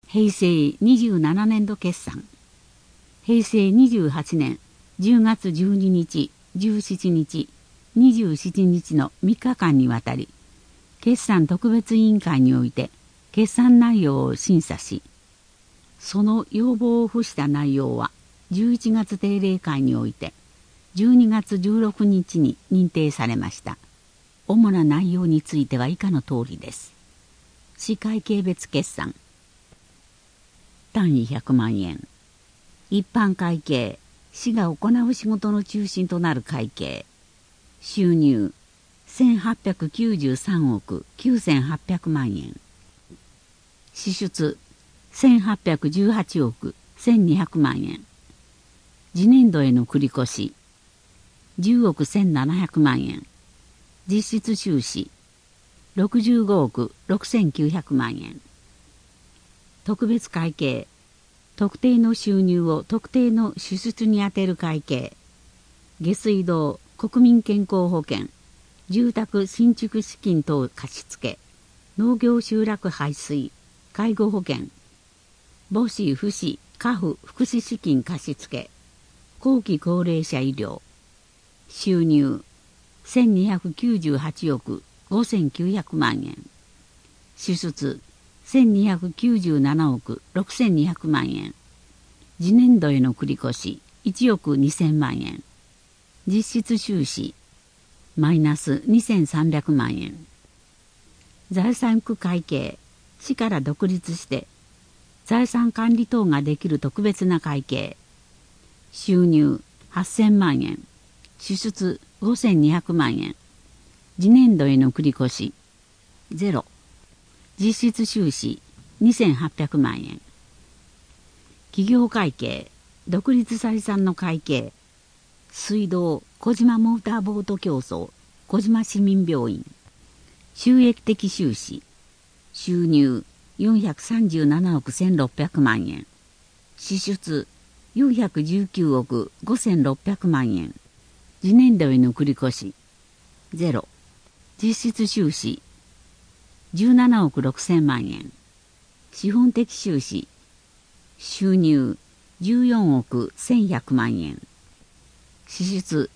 平成27年度決算。平成28年10月12日、17日、27日の3日間にわたり、決算特別委員会において決算内容を審査し、その要望を付した内容は11月定例会において12月16日に認定されました。主な内容については以下の通りです。市会計別決算。単位100万円。一般会計、市が行う仕事の中心となる会計。収入、1893億9800万円。支出、1818億1200万円。次年度への繰越、10億1700万円。実質収支、65億6900万円。特別会計、特定の収入を特定の支出に充てる会計。下水道、国民健康保険、住宅新築資金等貸付、農業集落排水、介護保険、母子父子家父福祉資金貸付、後期高齢者医療。収入、1298億5900万円。支出、1297億6200万円。次年度への繰越、1億2000万円。実質収支、マイナス2300万円。財産区会計、市から独立して財産管理等ができる特別な会計。収入8000万円。支出5200万円。次年度への繰越、ゼロ。実質収支2800万円。企業会計、独立採算の会計。水道、小島モーターボート競争、小島市民病院。収益的収支。収入437億1600万円。支出419億5600万円。次年度への繰越、ゼロ。実質収支、17億6000万円。資本的収支、収入14億1100万円。支出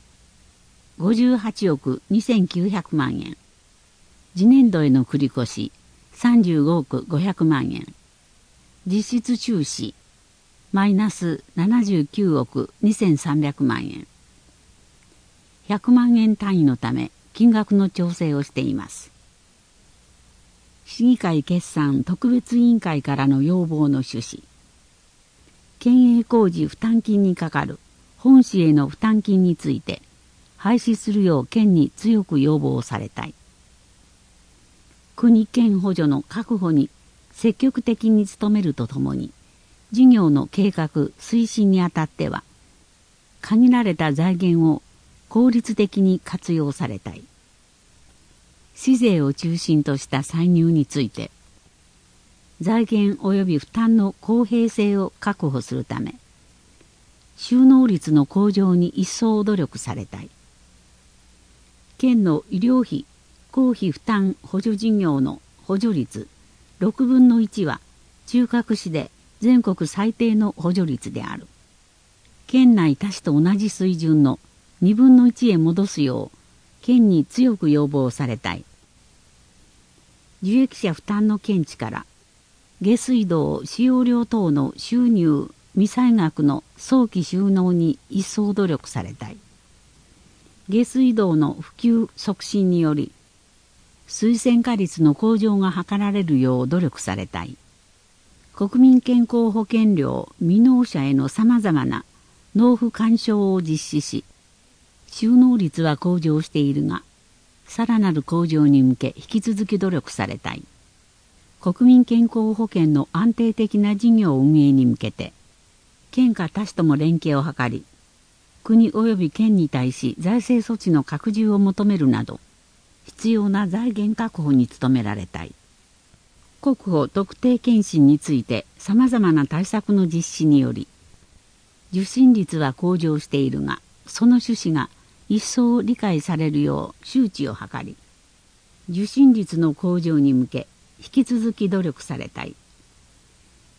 58億2900万円。次年度への繰越、35億500万円。実質収支、マイナス79億2300万円。100万円単位のため金額の調整をしています。市議会決算特別委員会からの要望の趣旨。県営工事負担金にかかる本市への負担金について廃止するよう県に強く要望されたい。国県補助の確保に積極的に努めるとともに、事業の計画推進にあたっては限られた財源を効率的に活用されたい。市税を中心とした歳入について、財源及び負担の公平性を確保するため、収納率の向上に一層努力されたい。県の医療費、公費負担補助事業の補助率6分の1は中核市で全国最低の補助率である。県内他市と同じ水準の2分の1へ戻すよう県に強く要望されたい。受益者負担の見地から下水道使用料等の収入未済額の早期収納に一層努力されたい。下水道の普及促進により水洗化率の向上が図られるよう努力されたい。国民健康保険料未納者へのさまざまな納付勧奨を実施し、収納率は向上しているが、さらなる向上に向け引き続き努力されたい。国民健康保険の安定的な事業運営に向けて、県下他市とも連携を図り、国及び県に対し財政措置の拡充を求めるなど、必要な財源確保に努められたい。国保特定健診についてさまざまな対策の実施により、受診率は向上しているが、その趣旨が一層理解されるよう周知を図り、受診率の向上に向け引き続き努力されたい。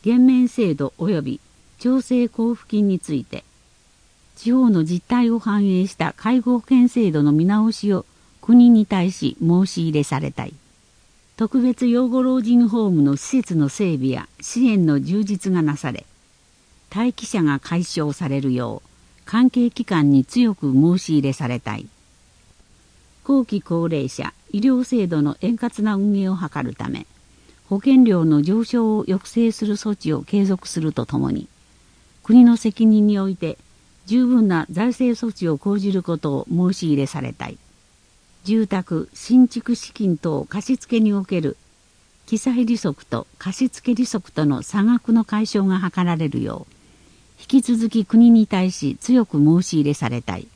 減免制度及び調整交付金について、地方の実態を反映した介護保険制度の見直しを国に対し申し入れされたい。特別養護老人ホームの施設の整備や支援の充実がなされ、待機者が解消されるよう関係機関に強く申し入れされたい。後期高齢者医療制度の円滑な運営を図るため、保険料の上昇を抑制する措置を継続するとともに、国の責任において十分な財政措置を講じることを申し入れされたい。住宅新築資金等貸付における記載利息と貸付利息との差額の解消が図られるよう、引き続き国に対し強く申し入れされたい。